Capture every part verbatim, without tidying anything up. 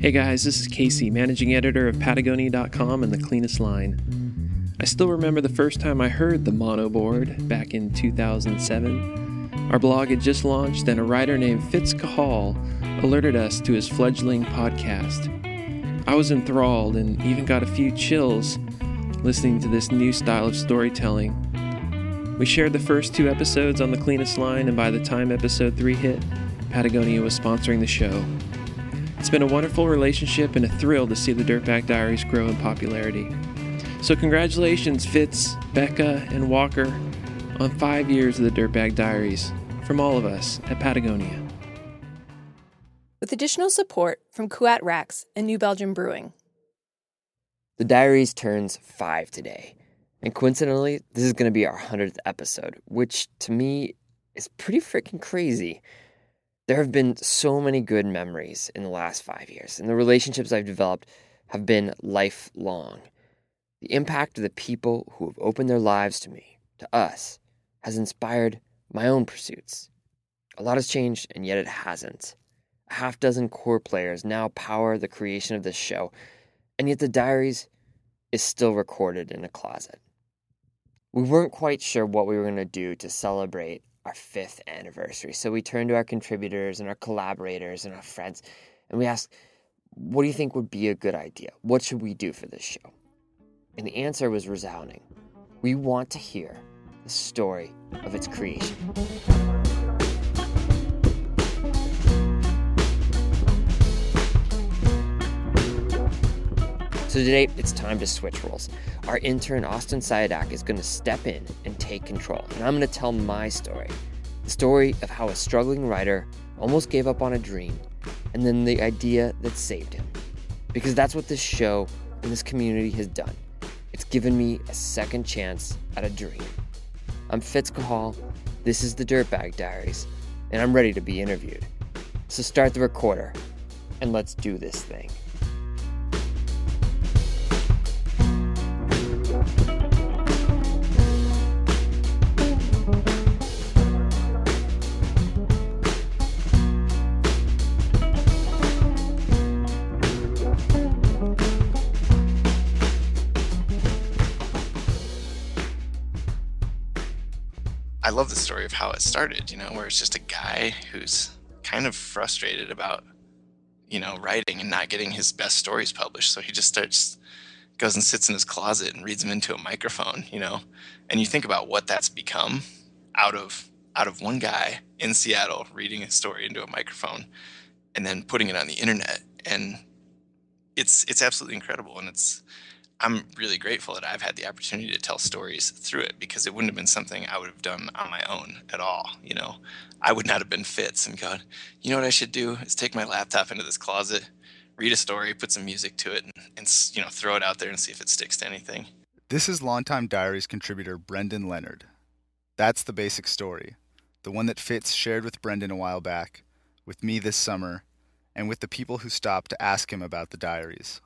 Hey guys, this is Casey, managing editor of Patagonia dot com and The Cleanest Line. I still remember the first time I heard the monoboard back in two thousand seven. Our blog had just launched and a writer named Fitz Cahall alerted us to his fledgling podcast. I was enthralled and even got a few chills listening to this new style of storytelling. We shared the first two episodes on The Cleanest Line, and by the time episode three hit, Patagonia was sponsoring the show. It's been a wonderful relationship and a thrill to see the Dirtbag Diaries grow in popularity. So congratulations, Fitz, Becca, and Walker, on five years of the Dirtbag Diaries, from all of us at Patagonia. With additional support from Kuat Rax and New Belgium Brewing. The Diaries turns five today, and coincidentally, this is going to be our hundredth episode, which to me is pretty freaking crazy. There have been so many good memories in the last five years, and the relationships I've developed have been lifelong. The impact of the people who have opened their lives to me, to us, has inspired my own pursuits. A lot has changed, and yet it hasn't. A half dozen core players now power the creation of this show, and yet the Diaries is still recorded in a closet. We weren't quite sure what we were going to do to celebrate our fifth anniversary. So we turned to our contributors and our collaborators and our friends, and we asked, what do you think would be a good idea? What should we do for this show? And the answer was resounding. We want to hear the story of its creation. So today, it's time to switch roles. Our intern, Austin Sayadak, is going to step in and take control. And I'm going to tell my story. The story of how a struggling writer almost gave up on a dream, and then the idea that saved him. Because that's what this show and this community has done. It's given me a second chance at a dream. I'm Fitz Cahall, this is the Dirtbag Diaries, and I'm ready to be interviewed. So start the recorder, and let's do this thing. I love the story of how it started, you know, where it's just a guy who's kind of frustrated about, you know, writing and not getting his best stories published. So he just starts, goes and sits in his closet and reads them into a microphone, you know, and you think about what that's become out of, out of one guy in Seattle reading a story into a microphone and then putting it on the internet. And it's, it's absolutely incredible. And it's, I'm really grateful that I've had the opportunity to tell stories through it, because it wouldn't have been something I would have done on my own at all. You know, I would not have been Fitz and gone, you know what I should do is take my laptop into this closet, read a story, put some music to it, and, and you know, throw it out there and see if it sticks to anything. This is longtime Diaries contributor Brendan Leonard. That's the basic story, the one that Fitz shared with Brendan a while back, with me this summer, and with the people who stopped to ask him about the Diaries.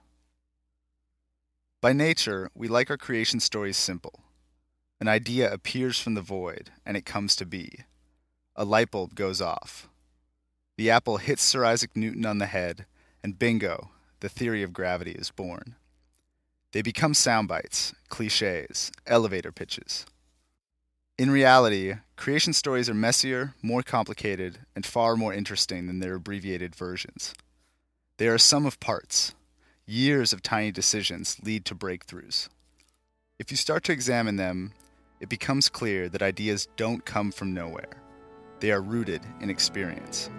By nature, we like our creation stories simple. An idea appears from the void, and it comes to be. A light bulb goes off. The apple hits Sir Isaac Newton on the head, and bingo, the theory of gravity is born. They become sound bites, cliches, elevator pitches. In reality, creation stories are messier, more complicated, and far more interesting than their abbreviated versions. They are a sum of parts. Years of tiny decisions lead to breakthroughs. If you start to examine them, it becomes clear that ideas don't come from nowhere. They are rooted in experience.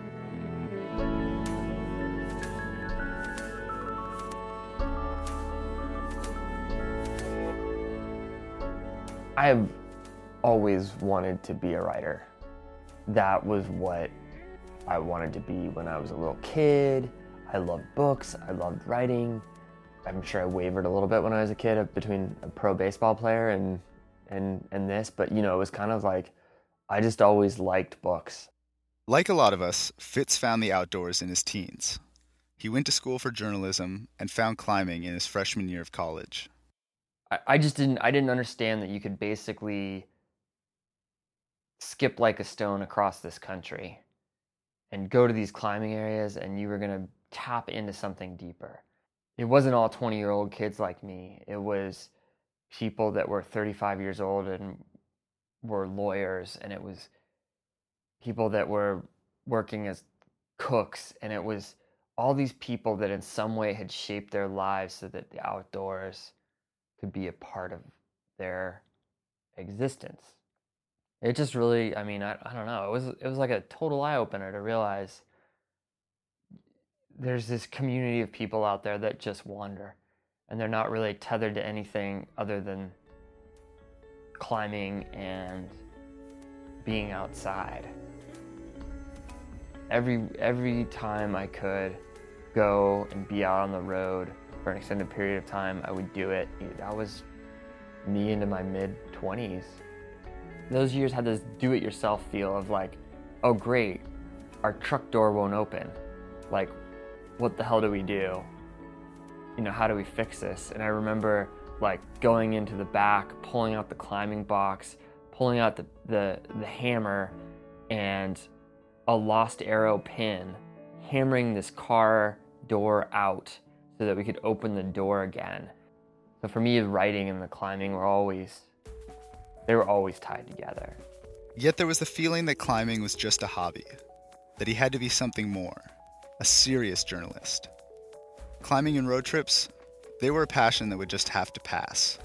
I have always wanted to be a writer. That was what I wanted to be when I was a little kid. I loved books, I loved writing. I'm sure I wavered a little bit when I was a kid between a pro baseball player and, and, and this, but you know, it was kind of like, I just always liked books. Like a lot of us, Fitz found the outdoors in his teens. He went to school for journalism and found climbing in his freshman year of college. I, I just didn't, I didn't understand that you could basically skip like a stone across this country and go to these climbing areas, and you were going to tap into something deeper. It wasn't all twenty-year-old kids like me. It was people that were thirty-five years old and were lawyers, and it was people that were working as cooks, and it was all these people that in some way had shaped their lives so that the outdoors could be a part of their existence. It just really, I mean, I, I don't know. It was it was like a total eye-opener to realize there's this community of people out there that just wander, and they're not really tethered to anything other than climbing and being outside. Every every time I could go and be out on the road for an extended period of time, I would do it. That was me into my mid-twenties. Those years had this do-it-yourself feel of like, oh great, our truck door won't open. Like, what the hell do we do? You know, how do we fix this? And I remember like going into the back, pulling out the climbing box, pulling out the, the, the hammer and a lost arrow pin, hammering this car door out so that we could open the door again. So for me, the writing and the climbing were always, they were always tied together. Yet there was the feeling that climbing was just a hobby, that he had to be something more, a serious journalist. Climbing and road trips, they were a passion that would just have to pass.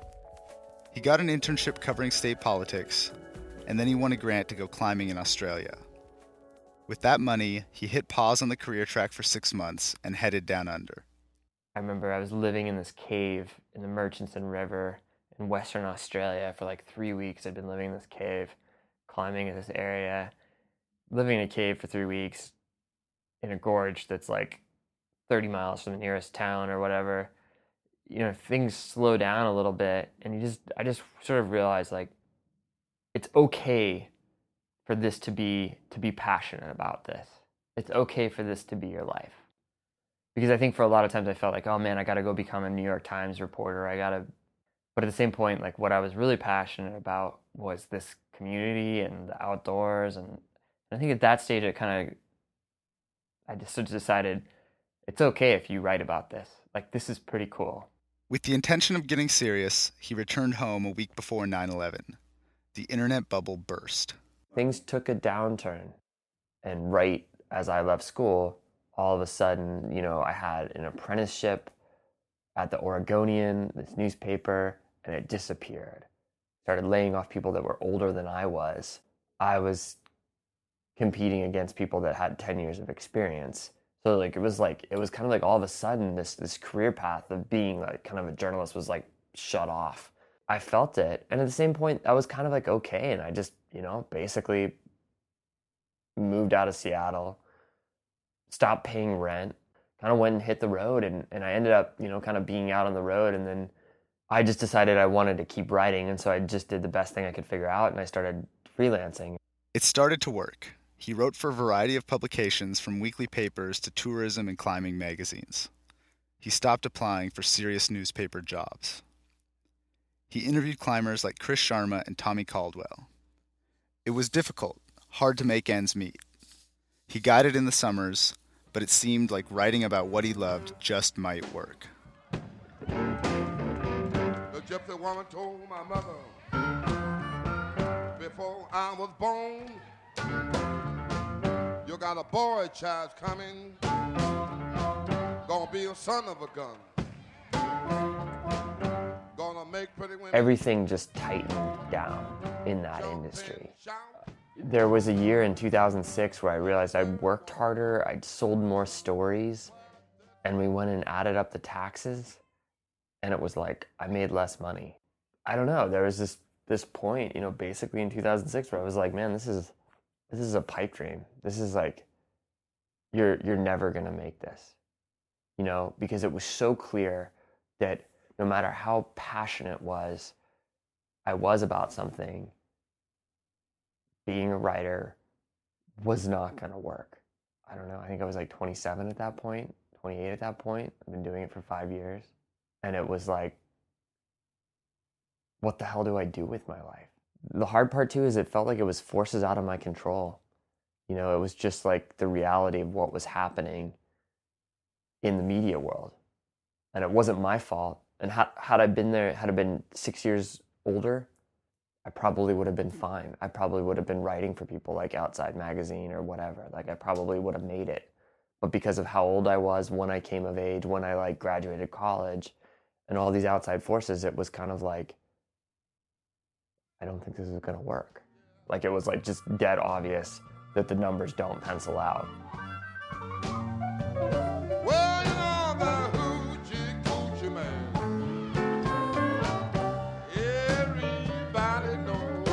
He got an internship covering state politics, and then he won a grant to go climbing in Australia. With that money, he hit pause on the career track for six months and headed down under. I remember I was living in this cave in the Murchison River in Western Australia for like three weeks. I'd been living in this cave, climbing in this area, living in a cave for three weeks in a gorge that's like thirty miles from the nearest town or whatever. You know, things slow down a little bit, and you just, I just sort of realized like, it's okay for this to be, to be passionate about this. It's okay for this to be your life. Because I think for a lot of times I felt like, oh man, I got to go become a New York Times reporter. I got to, but at the same point, like what I was really passionate about was this community and the outdoors. And I think at that stage, it kind of, I just decided it's okay if you write about this. Like, this is pretty cool. With the intention of getting serious, he returned home a week before nine eleven. The internet bubble burst. Things took a downturn. And right as I left school, all of a sudden, you know, I had an apprenticeship at the Oregonian, this newspaper, and it disappeared. Started laying off people that were older than I was. I was competing against people that had ten years of experience. So like it was like it was kind of like all of a sudden this this career path of being like kind of a journalist was like shut off. I felt it, and at the same point, I was kind of like okay, and I just, you know, basically moved out of Seattle, stopped paying rent, kind of went and hit the road, and, and I ended up, you know, kind of being out on the road, and then I just decided I wanted to keep writing, and so I just did the best thing I could figure out, and I started freelancing. It started to work. He wrote for a variety of publications, from weekly papers to tourism and climbing magazines. He stopped applying for serious newspaper jobs. He interviewed climbers like Chris Sharma and Tommy Caldwell. It was difficult, hard to make ends meet. He guided in the summers, but it seemed like writing about what he loved just might work. The gypsy woman told my mother before I was born, you got a boy child coming, gonna be a son of a gun. Gonna make pretty women. Everything just tightened down in that industry. There was a year in two thousand six where I realized I'd worked harder, I'd sold more stories, and we went and added up the taxes, and it was like I made less money. I don't know, there was this this point, you know, basically in two thousand six where I was like, man, this is this is a pipe dream. This is like, you're you're never gonna make this, you know, because it was so clear that no matter how passionate was I was about something, being a writer was not going to work. I don't know. I think I was like twenty-seven at that point, twenty-eight at that point. I've been doing it for five years. And it was like, what the hell do I do with my life? The hard part too is it felt like it was forces out of my control. You know, it was just like the reality of what was happening in the media world. And it wasn't my fault. And had, had I been there, had I been six years older, I probably would have been fine. I probably would have been writing for people like Outside Magazine or whatever. Like I probably would have made it. But because of how old I was when I came of age, when I like graduated college and all these outside forces, it was kind of like, I don't think this is going to work. Like it was like just dead obvious that the numbers don't pencil out. Well, you know the hoochie coochie man. Everybody knows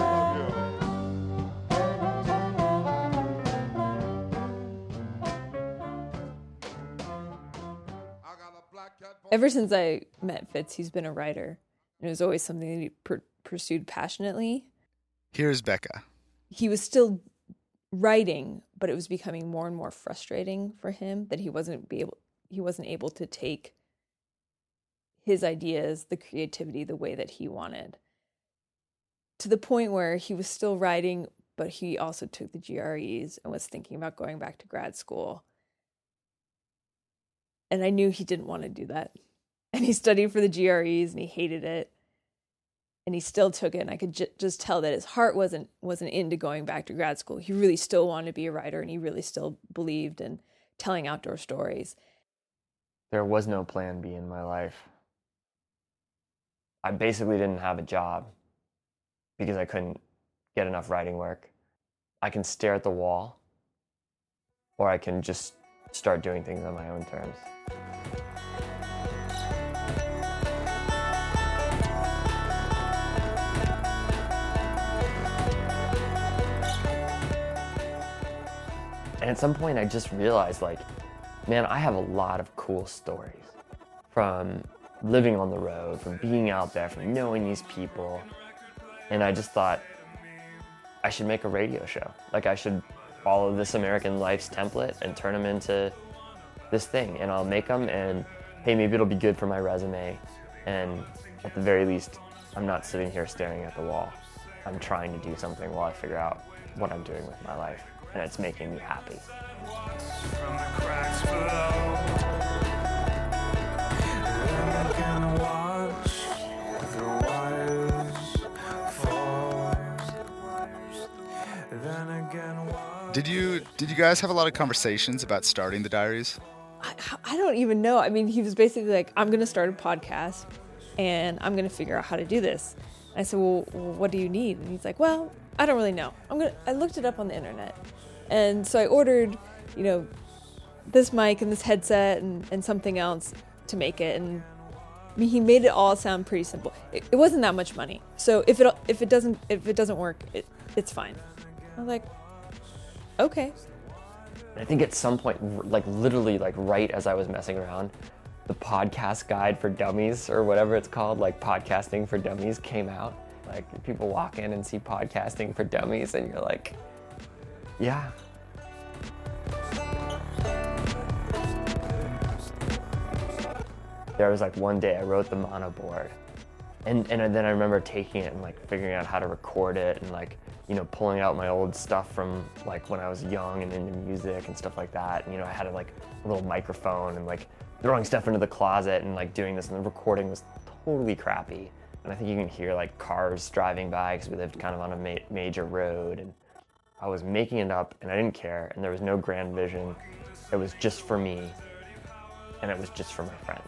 I got a black cat. Ever since I met Fitz, he's been a writer. And it was always something that he per- pursued passionately. Here's Becca. He was still writing, but it was becoming more and more frustrating for him that he wasn't be able he wasn't able to take his ideas, the creativity, the way that he wanted. To the point where he was still writing, but he also took the G R Es and was thinking about going back to grad school. And I knew he didn't want to do that. And he studied for the G R Es and he hated it. And he still took it. And I could j- just tell that his heart wasn't wasn't into going back to grad school. He really still wanted to be a writer, and he really still believed in telling outdoor stories. There was no plan B in my life. I basically didn't have a job because I couldn't get enough writing work. I can stare at the wall, or I can just start doing things on my own terms. And at some point I just realized, like, man, I have a lot of cool stories. From living on the road, from being out there, from knowing these people. And I just thought, I should make a radio show. Like, I should follow This American Life's template and turn them into this thing. And I'll make them, and hey, maybe it'll be good for my resume. And at the very least, I'm not sitting here staring at the wall. I'm trying to do something while I figure out what I'm doing with my life. And it's making me happy. From the cracks below, then I can watch the wires fall. Then again, watch. Did you did you guys have a lot of conversations about starting the diaries? I, I don't even know. I mean, he was basically like, I'm going to start a podcast, and I'm going to figure out how to do this. And I said, well, what do you need? And he's like, well, I don't really know. I'm gonna. I looked it up on the internet. And so I ordered, you know, this mic and this headset and, and something else to make it. And I mean, he made it all sound pretty simple. It, it wasn't that much money. So if it if it doesn't if it doesn't work, it, it's fine. I was like, okay. I think at some point, like literally like right as I was messing around, the podcast guide for dummies or whatever it's called, like podcasting for dummies came out. Like people walk in and see podcasting for dummies and you're like, yeah. There was like one day I wrote the mono board, and, and then I remember taking it and like figuring out how to record it and like, you know, pulling out my old stuff from like when I was young and into music and stuff like that. And, you know, I had like a little microphone and like throwing stuff into the closet and like doing this, and the recording was totally crappy. And I think you can hear like cars driving by because we lived kind of on a ma- major road. And I was making it up and I didn't care, and there was no grand vision. It was just for me, and it was just for my friends.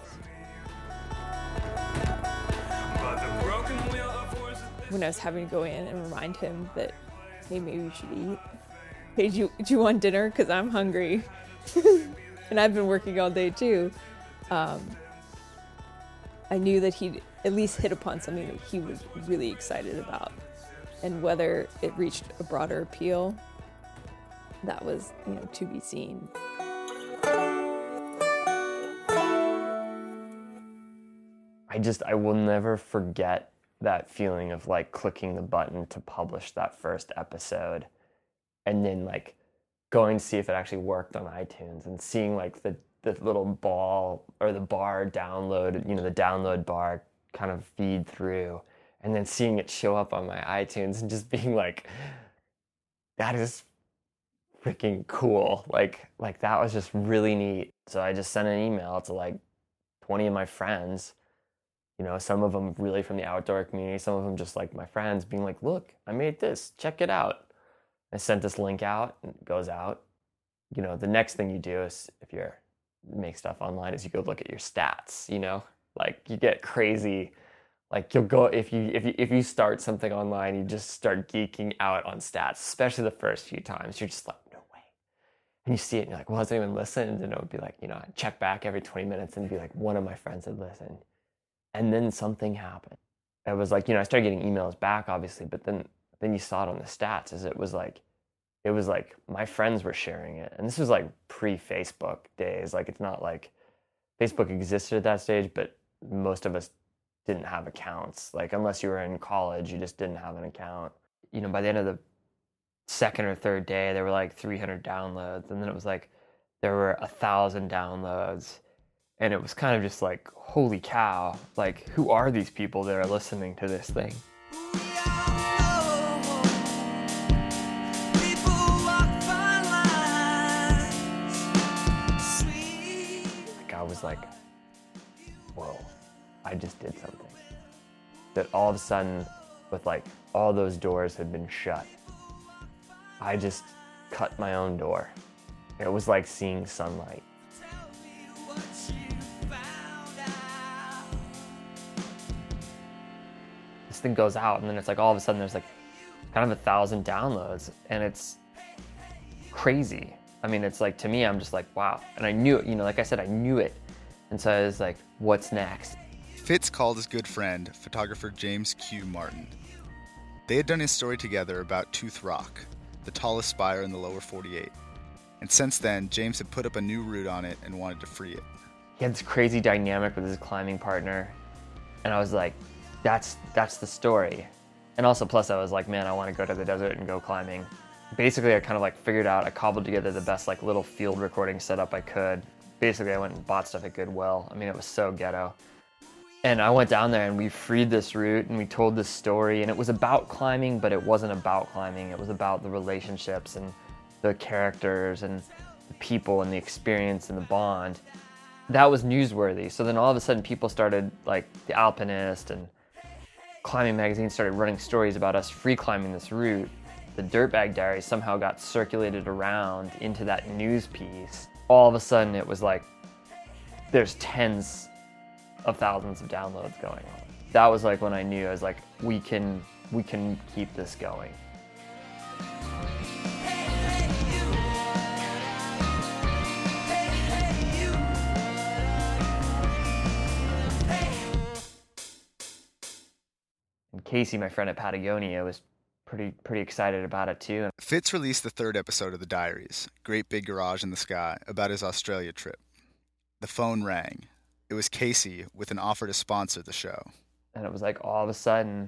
When I was having to go in and remind him that, hey, maybe we should eat. Hey, do you, do you want dinner? Because I'm hungry. And I've been working all day too. Um, I knew that he'd at least hit upon something that he was really excited about. And whether it reached a broader appeal, that was, you know, to be seen. I just, I will never forget that feeling of like clicking the button to publish that first episode and then like going to see if it actually worked on iTunes and seeing like the, the little ball or the bar download, you know, the download bar kind of feed through, and then seeing it show up on my iTunes and just being like, that is freaking cool. Like, like that was just really neat. So I just sent an email to like twenty of my friends, you know, some of them really from the outdoor community, some of them just like my friends, being like, look, I made this, check it out. I sent this link out, and it goes out. You know, the next thing you do is, if you're make stuff online, is you go look at your stats, you know, like you get crazy. Like you'll go, if you, if you, if you start something online, you just start geeking out on stats, especially the first few times. You're just like, no way. And you see it and you're like, well, has anyone listened? And it would be like, you know, I'd check back every twenty minutes and be like, one of my friends had listened. And then something happened. It was like, you know, I started getting emails back, obviously, but then, then you saw it on the stats as it was like, it was like my friends were sharing it. And this was like pre-Facebook days. Like, it's not like Facebook existed at that stage, but most of us didn't have accounts. Like, unless you were in college, you just didn't have an account. You know, by the end of the second or third day, there were like three hundred downloads. And then it was like, there were a thousand downloads. And it was kind of just like, holy cow, like, who are these people that are listening to this thing? Like, I was like, whoa, I just did something. That all of a sudden, with like all those doors had been shut, I just cut my own door. It was like seeing sunlight. This thing goes out, and then it's like all of a sudden there's like kind of a thousand downloads, and it's crazy. I mean, it's like, to me, I'm just like, wow. And I knew it, you know, like I said, I knew it. And so I was like, what's next? Fitz called his good friend, photographer James Q. Martin. They had done a story together about Tooth Rock, the tallest spire in the lower forty-eight. And since then, James had put up a new route on it and wanted to free it. He had this crazy dynamic with his climbing partner. And I was like, that's that's the story. And also, plus I was like, man, I want to go to the desert and go climbing. Basically, I kind of like figured out, I cobbled together the best like little field recording setup I could. Basically, I went and bought stuff at Goodwill. I mean, it was so ghetto. And I went down there and we freed this route and we told this story, and it was about climbing, but it wasn't about climbing. It was about the relationships and the characters and the people and the experience and the bond. That was newsworthy. So then all of a sudden people started, like The Alpinist and Climbing Magazine started running stories about us free climbing this route. The Dirtbag Diaries somehow got circulated around into that news piece. All of a sudden it was like, there's tens of thousands of downloads going on. That was like when I knew, I was like, we can, we can keep this going. And Casey, my friend at Patagonia, was pretty pretty excited about it too. Fitz released the third episode of The Diaries, Great Big Garage in the Sky, about his Australia trip. The phone rang. It was Casey with an offer to sponsor the show. And it was like all of a sudden,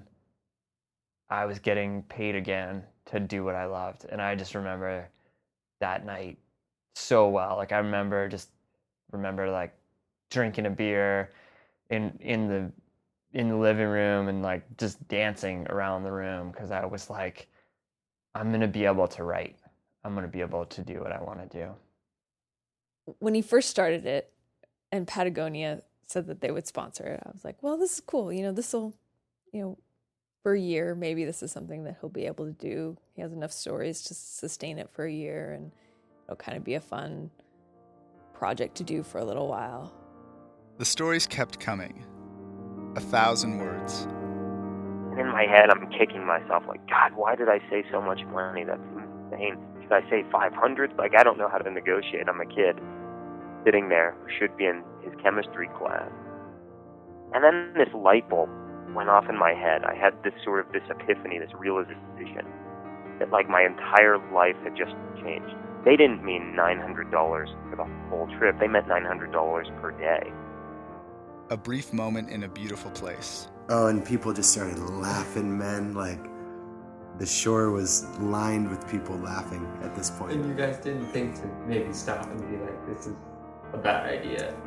I was getting paid again to do what I loved. And I just remember that night so well. Like I remember just remember like drinking a beer in in the in the living room and like just dancing around the room, because I was like, I'm gonna be able to write. I'm gonna be able to do what I want to do. When he first started it, and Patagonia said that they would sponsor it, I was like, well, this is cool. You know, this will, you know, for a year, maybe this is something that he'll be able to do. He has enough stories to sustain it for a year, and it'll kind of be a fun project to do for a little while. The stories kept coming. A thousand words. And in my head, I'm kicking myself like, God, why did I say so much money? That's insane. Should I say five hundred? Like, I don't know how to negotiate. I'm a kid sitting there who should be in his chemistry class. And then this light bulb went off in my head. I had this sort of this epiphany, this realization that like my entire life had just changed. They didn't mean nine hundred dollars for the whole trip. They meant nine hundred dollars per day. A brief moment in a beautiful place. Oh, and people just started laughing, man. Like, the shore was lined with people laughing at this point. And you guys didn't think to maybe stop and be like, this is a bad idea?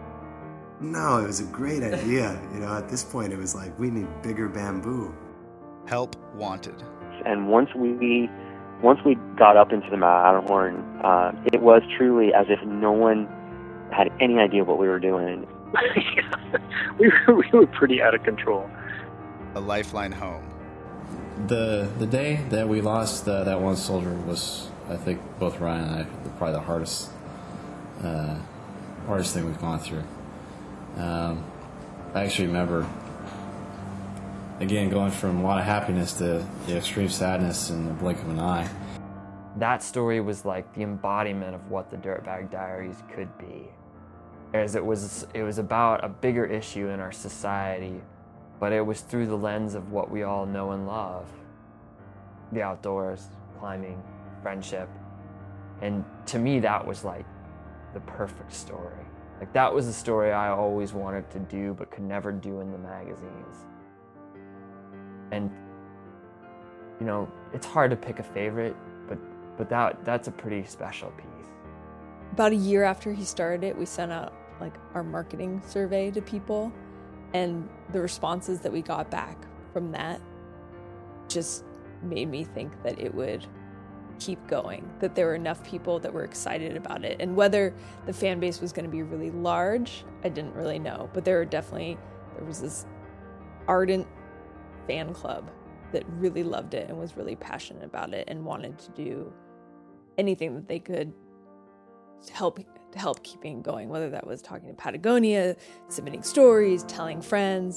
No, it was a great idea. You know, at this point, it was like, we need bigger bamboo. Help wanted. And once we once we got up into the Matterhorn, uh, it was truly as if no one had any idea what we were doing. we, were, we were pretty out of control. A lifeline home. The the day that we lost uh, that one soldier was, I think, both Ryan and I, probably the hardest uh, hardest thing we've gone through. Um, I actually remember, again, going from a lot of happiness to the extreme sadness in the blink of an eye. That story was like the embodiment of what the Dirtbag Diaries could be. As it was, it was about a bigger issue in our society, but it was through the lens of what we all know and love. The outdoors, climbing, friendship. And to me, that was like the perfect story. Like that was the story I always wanted to do, but could never do in the magazines. And, you know, it's hard to pick a favorite, but, but that that's a pretty special piece. About a year after he started it, we sent out like our marketing survey to people, and the responses that we got back from that just made me think that it would keep going, that there were enough people that were excited about it. And whether the fan base was going to be really large, I didn't really know, but there were definitely, there was this ardent fan club that really loved it and was really passionate about it and wanted to do anything that they could to help to help keeping it going, whether that was talking to Patagonia, submitting stories, telling friends.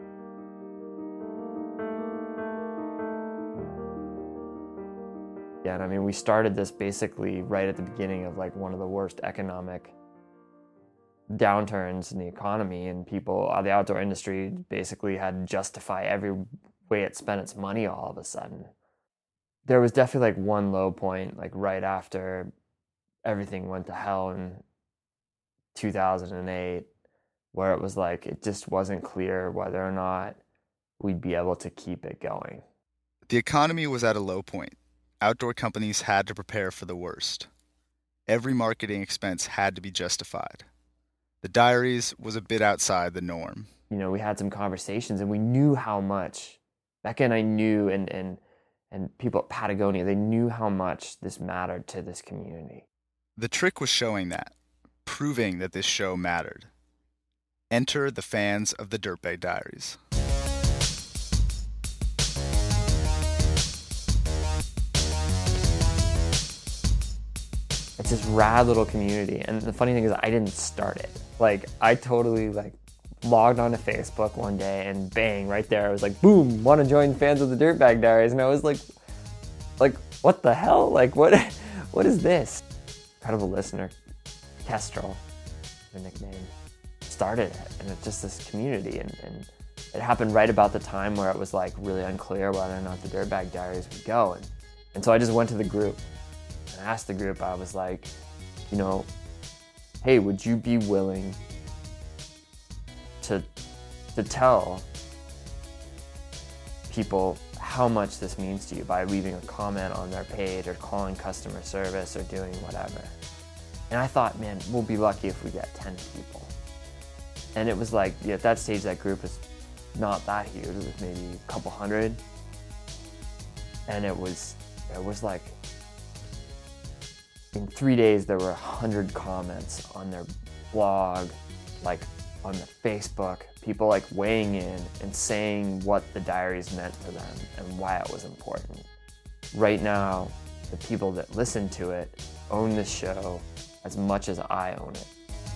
Yeah, and I mean, we started this basically right at the beginning of like one of the worst economic downturns in the economy, and people, uh, the outdoor industry basically had to justify every way it spent its money all of a sudden. There was definitely like one low point, like right after everything went to hell in two thousand eight, where it was like, it just wasn't clear whether or not we'd be able to keep it going. The economy was at a low point. Outdoor companies had to prepare for the worst. Every marketing expense had to be justified. The Diaries was a bit outside the norm. You know, we had some conversations and we knew how much, Becca and I knew, and, and, and people at Patagonia, they knew how much this mattered to this community. The trick was showing that, proving that this show mattered. Enter the fans of the Dirtbag Diaries. It's this rad little community, and the funny thing is I didn't start it. Like, I totally like logged onto Facebook one day and bang, right there I was like, boom, want to join fans of the Dirtbag Diaries, and I was like, like, what the hell? Like, what, what is this? Incredible listener, Kestrel, the nickname, started it, and it's just this community, and, and it happened right about the time where it was like really unclear whether or not the Dirtbag Diaries would go, and, and so I just went to the group and asked the group, I was like, you know, hey, would you be willing to to tell people how much this means to you by leaving a comment on their page or calling customer service or doing whatever? And I thought, man, we'll be lucky if we get ten people. And it was like, yeah, at that stage, that group was not that huge. It was maybe a couple hundred. And it was, it was like, in three days, there were a hundred comments on their blog, like on the Facebook, people like weighing in and saying what the Diaries meant to them and why it was important. Right now, the people that listen to it own this show as much as I own it.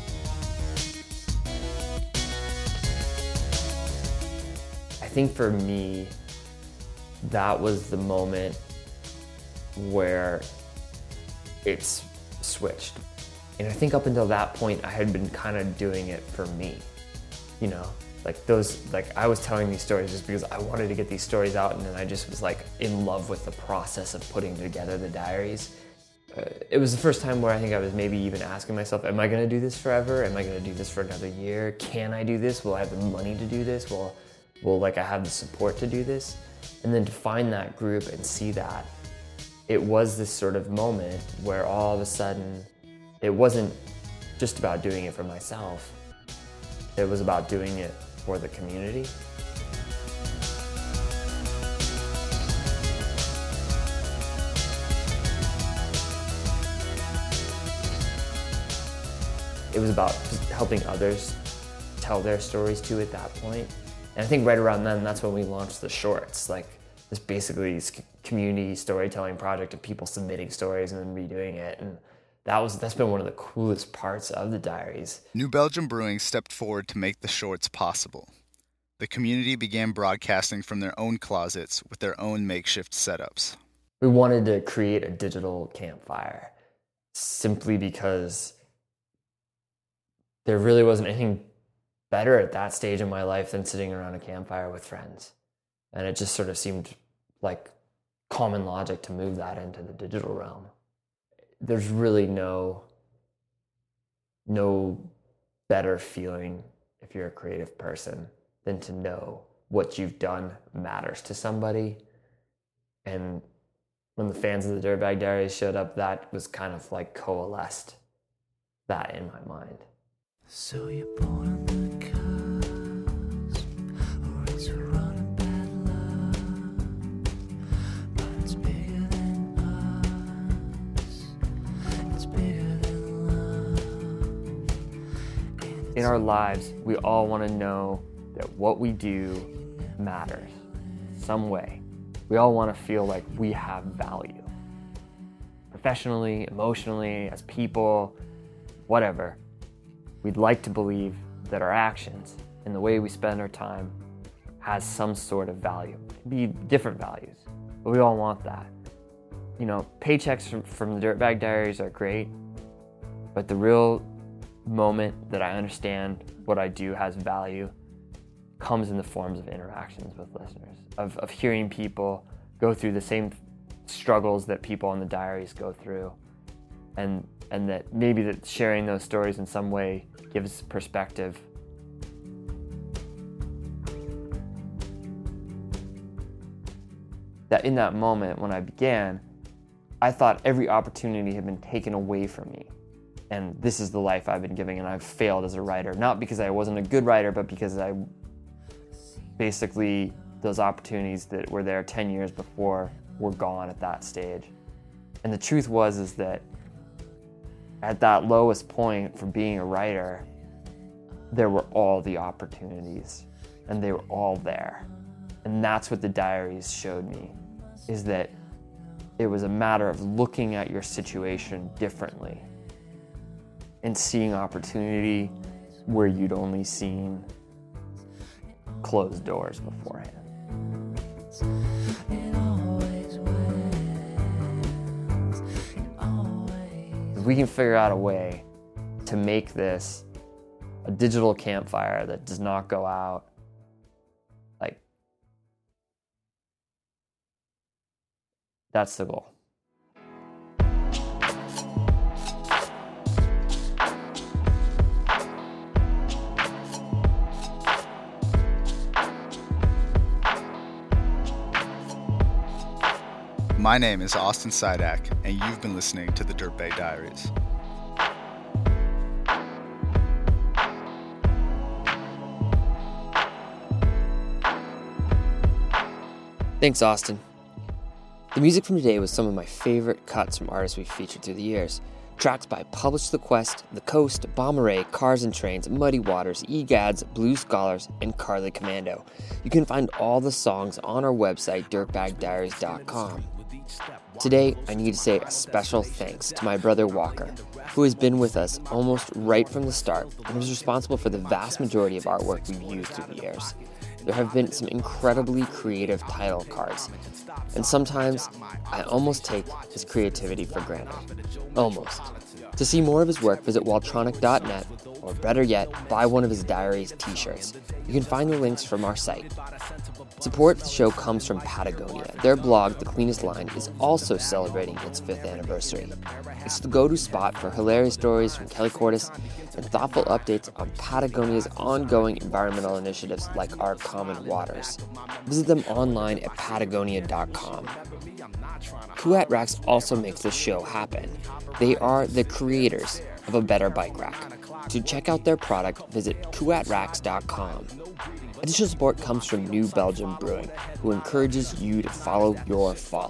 I think for me, that was the moment where it's switched. And I think up until that point, I had been kind of doing it for me. You know, like those, like I was telling these stories just because I wanted to get these stories out, and then I just was like in love with the process of putting together the diaries. Uh, it was the first time where I think I was maybe even asking myself, am I gonna do this forever? Am I gonna do this for another year? Can I do this? Will I have the money to do this? Will, will like I have the support to do this? And then to find that group and see that, it was this sort of moment where all of a sudden, it wasn't just about doing it for myself. It was about doing it for the community. it was about just helping others tell their stories too at that point. And I think right around then, that's when we launched the shorts, like this basically this community storytelling project of people submitting stories and then redoing it. And that was, that's been one of the coolest parts of the diaries. New Belgium Brewing stepped forward to make the shorts possible. The community began broadcasting from their own closets with their own makeshift setups. We wanted to create a digital campfire simply because there really wasn't anything better at that stage in my life than sitting around a campfire with friends. And it just sort of seemed like common logic to move that into the digital realm. There's really no, no better feeling if you're a creative person than to know what you've done matters to somebody. And when the fans of the Dirtbag Diaries showed up, that was kind of like coalesced that in my mind. So you're born on the cusp, or it's a run of bad luck, but it's bigger than us, it's bigger than love. In our lives, we all want to know that what we do matters some way. We all want to feel like we have value. Professionally, emotionally, as people, whatever. We'd like to believe that our actions and the way we spend our time has some sort of value. It can be different values, but we all want that. You know, paychecks from, from the Dirtbag Diaries are great, but the real moment that I understand what I do has value comes in the forms of interactions with listeners, of, of hearing people go through the same struggles that people in the diaries go through, and and that maybe that sharing those stories in some way gives perspective. That in that moment when I began, I thought every opportunity had been taken away from me. And this is the life I've been giving, and I've failed as a writer. Not because I wasn't a good writer, but because I basically, those opportunities that were there ten years before were gone at that stage. And the truth was is that at that lowest point for being a writer, there were all the opportunities, and they were all there. And that's what the diaries showed me, is that it was a matter of looking at your situation differently and seeing opportunity where you'd only seen closed doors beforehand. If we can figure out a way to make this a digital campfire that does not go out, like, that's the goal. My name is Austin Sidak, and you've been listening to the Dirtbag Diaries. Thanks, Austin. The music from today was some of my favorite cuts from artists we've featured through the years. Tracks by Publish the Quest, The Coast, Bomberay, Cars and Trains, Muddy Waters, Egads, Blue Scholars, and Carly Commando. You can find all the songs on our website, dirtbag diaries dot com. Today, I need to say a special thanks to my brother Walker, who has been with us almost right from the start and was responsible for the vast majority of artwork we've used through the years. There have been some incredibly creative title cards, and sometimes I almost take his creativity for granted. Almost. To see more of his work, visit waltronic dot net, or better yet, buy one of his diaries t-shirts. You can find the links from our site. Support for the show comes from Patagonia. Their blog, The Cleanest Line, is also celebrating its fifth anniversary. It's the go-to spot for hilarious stories from Kelly Cordes and thoughtful updates on Patagonia's ongoing environmental initiatives like Our Common Waters. Visit them online at patagonia dot com. Kuat Racks also makes this show happen. They are the creators of a better bike rack. To check out their product, visit kuat racks dot com. Additional support comes from New Belgium Brewing, who encourages you to follow your folly.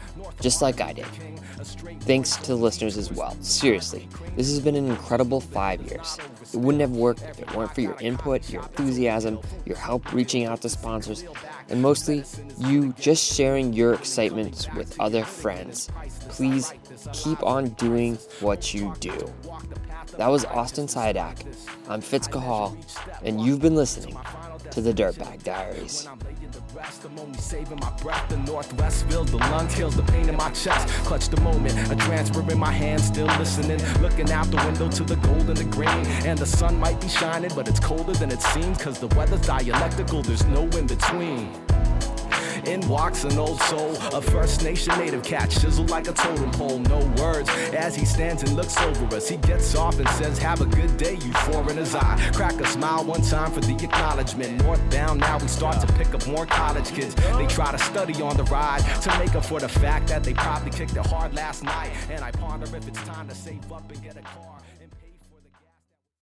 just like I did. Thanks to the listeners as well. Seriously, this has been an incredible five years. It wouldn't have worked if it weren't for your input, your enthusiasm, your help reaching out to sponsors, and mostly you just sharing your excitements with other friends. Please keep on doing what you do. That was Austin Sidak. I'm Fitz Cahall, and you've been listening to the Dirtbag Diaries. I'm only saving my breath. The northwest filled the lungs, kills the pain in my chest. Clutch the moment, a transfer in my hand, still listening. Looking out the window to the gold and the green. And the sun might be shining, but it's colder than it seems. Cause the weather's dialectical, there's no in between. In walks an old soul, a First Nation native cat, chiseled like a totem pole, no words. As he stands and looks over us, he gets off and says, have a good day, you four in his eye. Crack a smile one time for the acknowledgement. Northbound, now we start to pick up more college kids. They try to study on the ride to make up for the fact that they probably kicked it hard last night. And I ponder if it's time to save up and get a car.